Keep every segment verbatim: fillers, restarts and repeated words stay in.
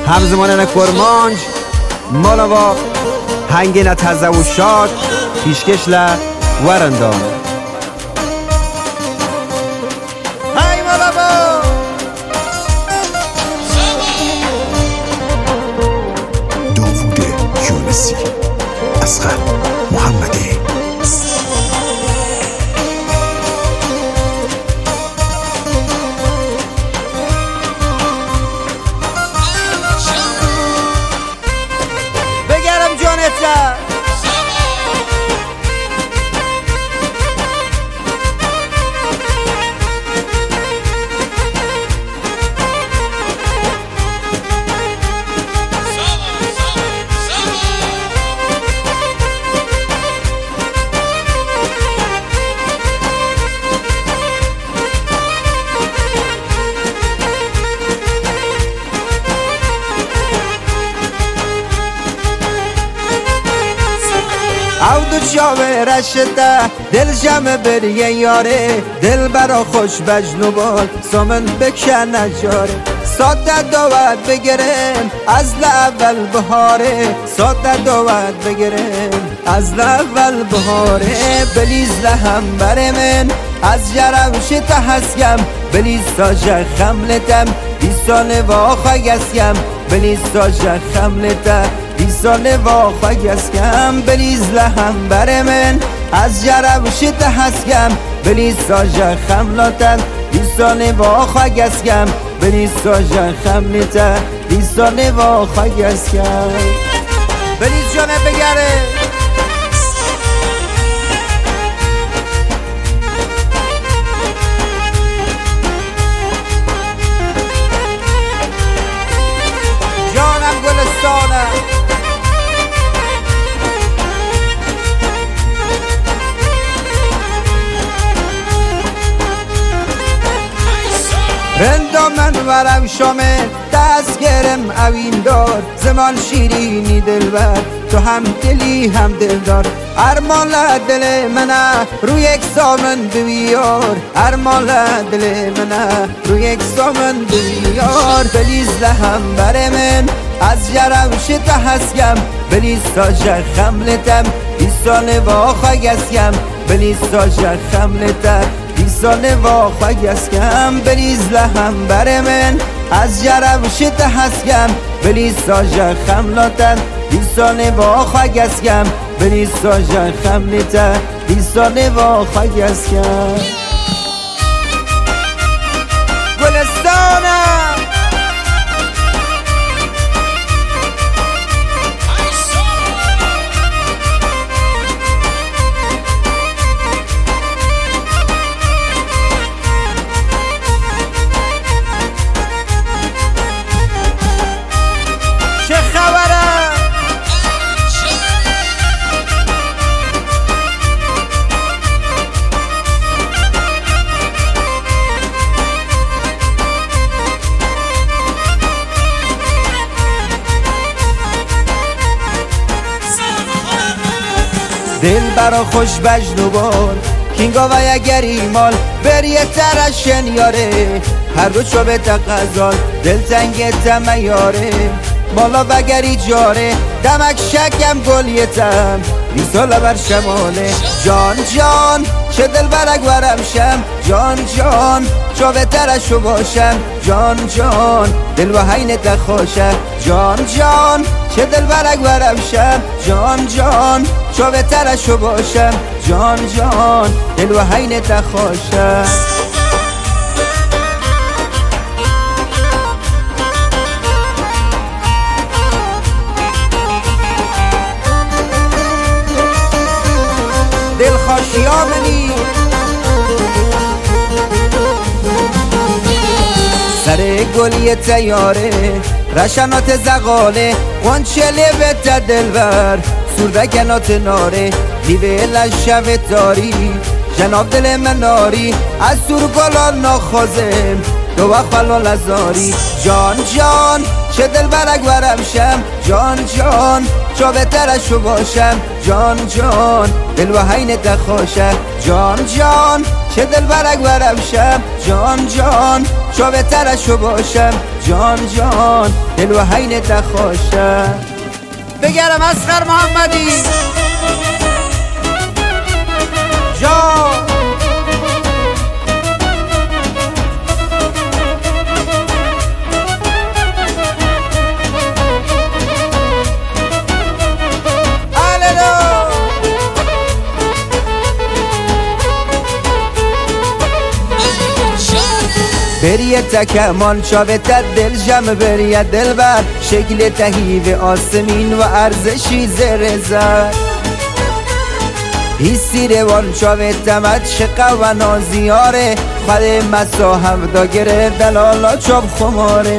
همزمانه کرمانج مالاوا هنگین تزوشات پیشکشله ورندان های مالاوا داوود یونسی اصغر محمدی بگرم جانت او دو چاوه رشده دل جمع بریه یاره دل برا خوش بجنوبان سامن بکن نجاره ساده داوت بگرم از اول بهاره ساده داوت بگرم از اول بهاره بلیز لهم بر من از جرمشت هسیم بلیز ساجه خملتم بیسانه واخا گسیم بلیز ساجه خملتم بیسانه واخا گسیم بلیز لهم بر من از جرمشت هسیم بلیز ساجه خملتم بیسانه واخا گسیم بلیز ساجه خملتم بیسانه واخا گسیم بلیز جانه بگره جانم گلستانه رندا من ورم شامه دست گرم اوین دار زمان شیرینی دلبر تو هم دلی هم دلدار ارمان دل منه روی یک سامن بیار ارمان دل منه روی یک سامن بیار بلیز لهم بر من از جرمشت هسیم بلیز ساجه خملتم بیسانه واخا گسیم بلیز ساجه خملتم بیسانه واخا گسیم بلیز لهم بر من از جرمشت هسیم بلیز ساجه خملتم بیسانه واخا گسیم بلیز ساجه خملتم بیسانه واخا گسیم گلستانه چه خبره دل برا خوش بجنوبان کینگا و یگری مال بریه ترشن یاره هر رو چو به تقضان دل تنگ تم یاره مالا وگری جاره دمک شکم گلیتم بیساله بر شماله جان جان چه دل برک ورم شم جان جان چو بهترشو باشم جان جان دل و حین تخوشم جان جان چه دل برک ورم شم جان جان چو بهترشو باشم جان جان دل و حین تخوشم دل خوشیا منی سر گلی تیاره رشنات زغاله قنچه لبت دلبر سردکنات ناره لیوه لشب تاری جناب دل من ناری از سور گلان ناخوازم دو وقت لزاری جان جان چه دل برک ورم شم جان جان چو بهترشو باشم جان جان دل و حین تخوشه جان جان چه دل برک ورم شم جان جان چو بهترشو باشم جان جان دل و حین تخوشه بگرم اصغر محمدی جان بریه تکمان چاوته دل جمع بریه دل بر شکل تهیب آسمین و ارزشی زرزر حسی روان چاوته مد شقه و نازیاره خود مسا هفدا گره دلالا چاب خماره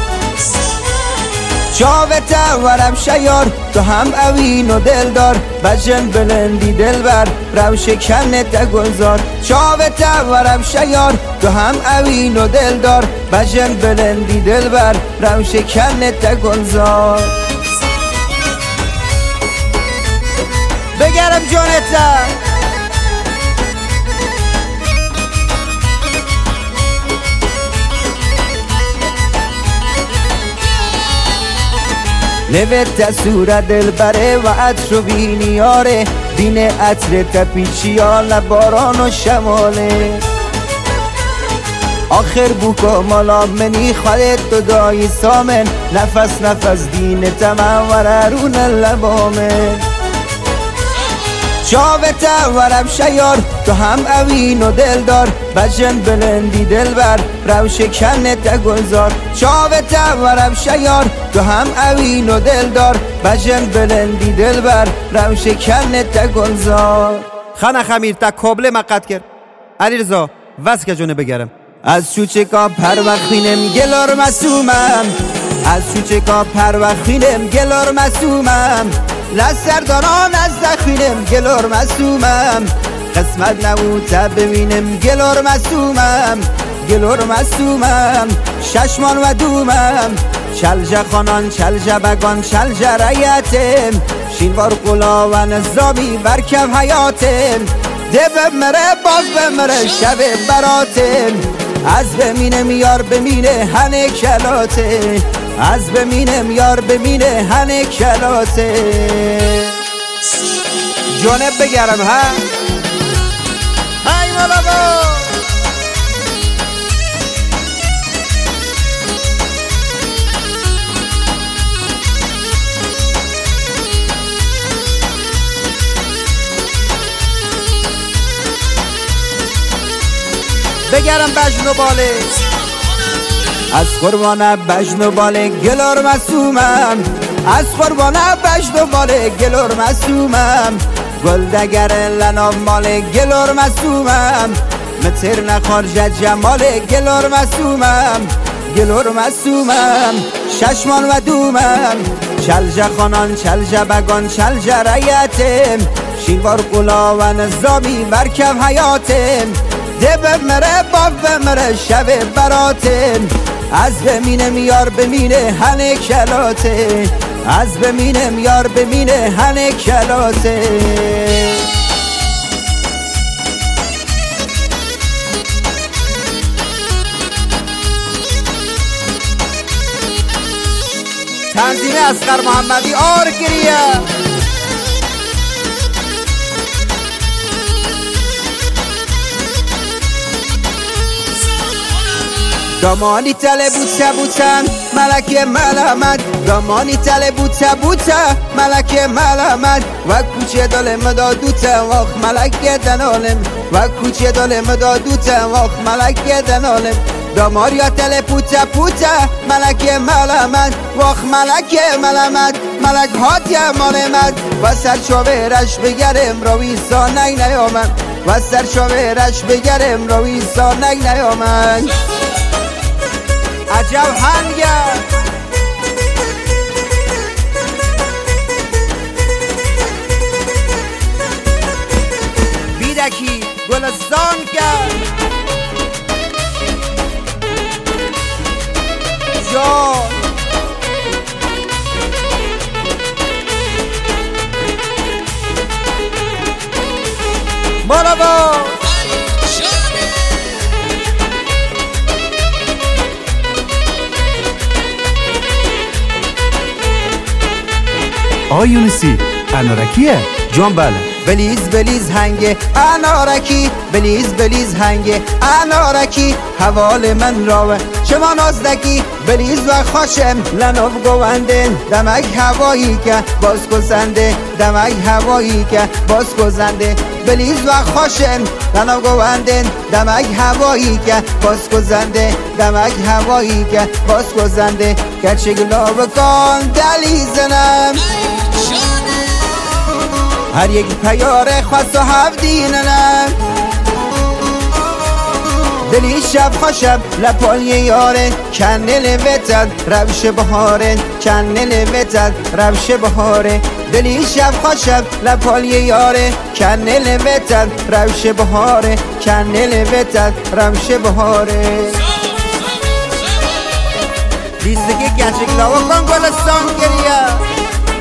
چاوته ورم شیار تو هم اوین و دل دار بجن بلندی دل بر روش کنت گذار چاوته ورم شیار تو هم اوین و دل دار بجن بلندی دل بر روش کنت گذار بگرم جانتا لبت صورت دل بره و عطر بینیاره بین عطر تپیچیال باران و شماله آخر بوکو مالا منی خالت تو دایی سامن نفس نفس دین تمام وررون لبامن چاوته ورم شیار تو هم اوین و دل دار بجن بلندی دل بر روش کنت گذار چاوته ورم شیار تو هم اوین و دل دار بجن بلندی دل بر روش کنت گذار خانه خمیر تا کابل مقد کرد علی رضا وز که جونه بگرم از چوچکا پر وقتینم گلار مسومم از چوچکا پر وقتینم گلار مسومم لسرداران از دخینم گلار مسومم قسمت نبوده ببینم گلار مسومم گلار مسومم ششمان و دومم چلجه خانان چلجه بگان چلجه ریتم شینوار قلا و نظامی برکب حیاتم ده بمره باز بمره شب براتم از بمینم یار بمینه هنه کلاته از بمینم یار بمینه هنه کلاته جانب بگرم ها های مولا بگرم بجن و باله از قربانه بجن و باله گلار مسومم از قربانه بجن و باله گلار مسومم گل دگر لنام ماله گلار مسومم متر نخارج جماله گلار مسومم گلار مسومم ششمان و دومم چلجه خانان چلجه بگان چلجه ریتم شینوار قلا و نظامی برکب حیاتم ده بمره باز بمره شب براتم از بمینم یار بمینه هنه کلاته از بمینم یار بمینه هنه کلاته تنظیم اصغر محمدی آرگریه دامانی تله بوته بوتن ملک ملامت دامانی تله بوته بوته ملک ملامت و کوچه دل مدادوته واخ ملک دنالم و کوچه دل مدادوته واخ ملک دنالم داماریا تله پوته پوته ملک ملامت واخ ملک ملامت ملک هاتی مالمت و سرچاوه رش بگرم روی سانگ نیامن و سرچاوه رش بگرم روی سانگ نیامن عجب هنگر بیدکی گلستان کرد آقای یونسی انارکیه جان بله. بلیز بلیز هنگ انارکی، بلیز بلیز هنگ انارکی، حوال من راوه شما نازدکی، بلیز و خوشم لنو گوندن دمک هوایی که باز گزنده، دمک هوایی که باز گزنده، بلیز و خوشم لنو گوندن دمک هوایی که باز گزنده، دمک هوایی که باز گزنده، گرچه گلاب کن دلیزنم هر یک پیاره خواست و هفدیننم، دلی شب خوشب لپال یاره کنل وتد روش بهاره، کنل وتد روش بهاره، دلی شب خوشب لپال یاره کنل وتد روش بهاره، کنل وتد روش بهاره. لیستگی گچک لاوا کن گلستان گریه.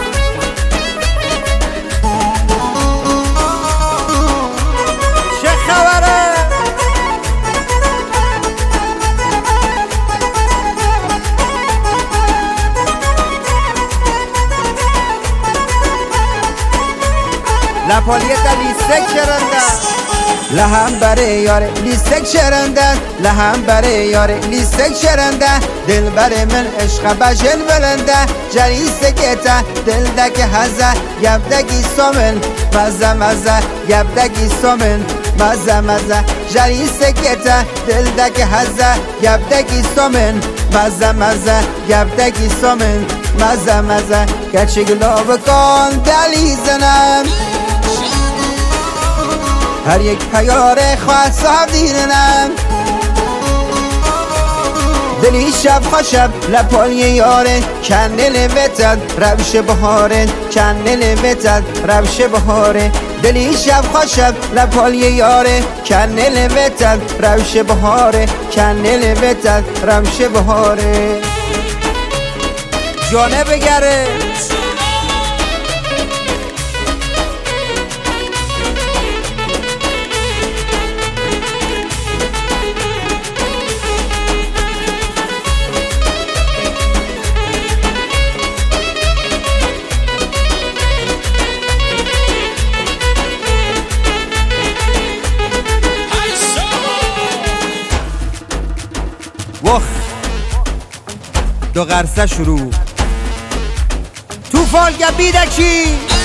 لپالیه تا لیستک شرندن لهم بره یاره لیستک شرندن، لهم بره یاره لیستک شرندن، دل بره من عشق بشن بلنده، جریسته گتا دل دک هزه یبدگی سومن مزه مزه، یبدگی سومن مزه مزه، جریسته گتا دل دک هزه یبدگی سومن مزه مزه، یبدگی سومن مزه مزه، گرچه گلاب کن دلیزنم هر یک پیاره خواهد صاحب دیرنم، دلی شب خوشب لپال یاره کنل وتد روش بهاره، کنل وتد روش بهاره، دلی شب خوشب لپال یاره کنل وتد روش بهاره، کنل وتد روش بهاره. جانه بگره وخ دو غرسه شروع تو فالگه بیدکی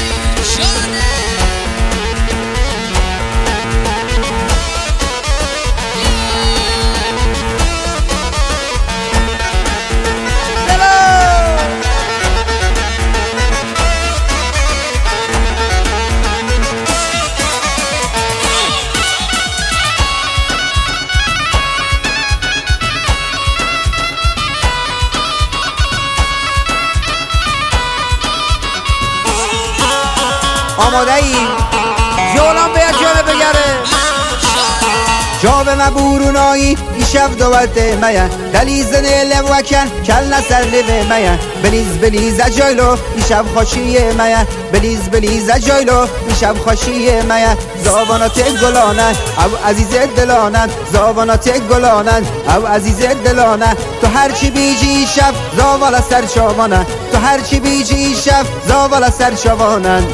آماده ای جولان باید جانه بگره جا به مبورونایی دیشب دوالته میا دلیزنه لوکن کل نسر لیوه میا بلیز بلیز جایلو دیشب خوشیه میا بلیز بلیز جایلو دیشب خوشیه میا زابانات گلانن او عزیز دلانن زابانات گلانن او عزیز دلانن تو هرچی بیجی شب زاوالا سر شوانن تو هرچی بیجی شب زاوالا سر شوانن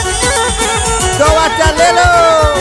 دوات لیلو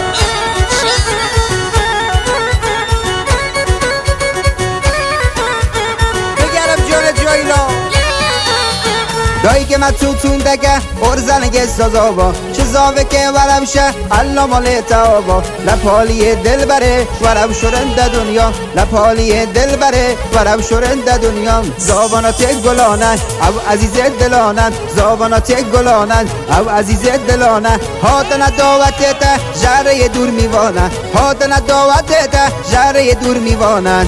دایی که من تو تون دگه ارزنگه سازابا چه زاوه که ورم شه الله مال تابا لپالی دل بره ورم شرنده دنیا لپالی دل بره ورم شرنده دنیا زابانات گلانن او عزیز دلانن زابانات گلانن او عزیز دلانن هاتن دعوت تا جره دور میوانن هاتن دعوت تا جره دور میوانن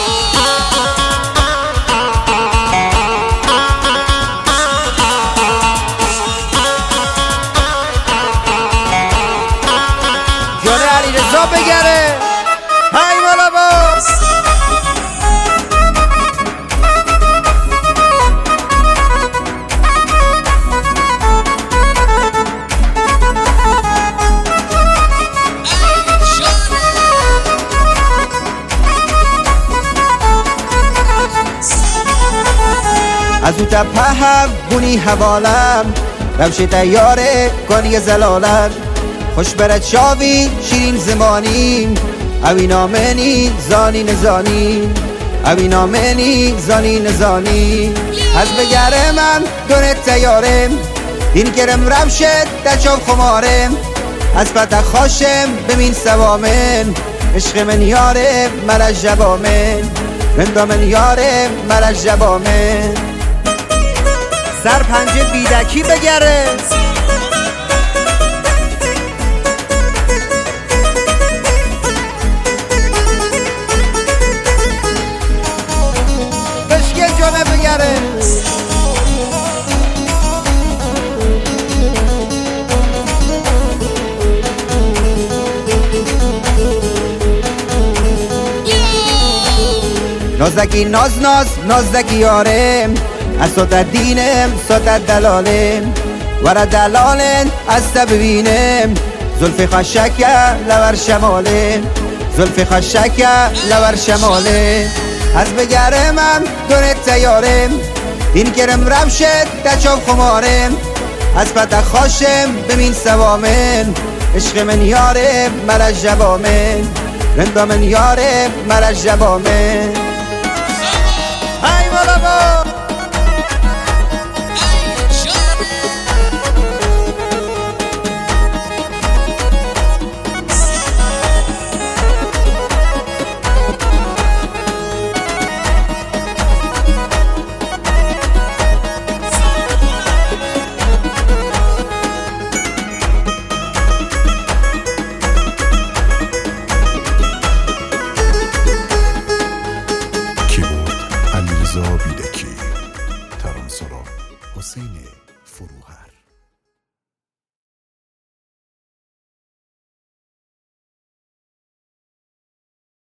رضا بگره های مولا باز از او تپه بونی حوالم روشی تیاره کنی زلالت خوش برد شاوی شیرین زمانی اوی نامنی زانی نزانی اوی نامنی زانی نزانی از بگره من دونه تیاره این کرم روشت دچاب خمارم از پتک خاشم بمین سوامن عشق من یاره مرش جبامن رندا من یاره مرش جبامن سر پنجه بیدکی بگره بشکه جانه بگره نازدکی ناز ناز نازدکی یارم از صوت دینم صوت دلالم ور دلالن از ببینم زلف خشک لور شمالم زلف خشک لور شمالم از بگره من دونه تیارم این کرم روشت دچاب خمارم از پتک خاشم بمین سوامن عشق من یاره مرش جبامن رندا من یاره مرش جبامن ای مولا با علیرضا بیدکی، ترانه‌سرا حسین فروهر.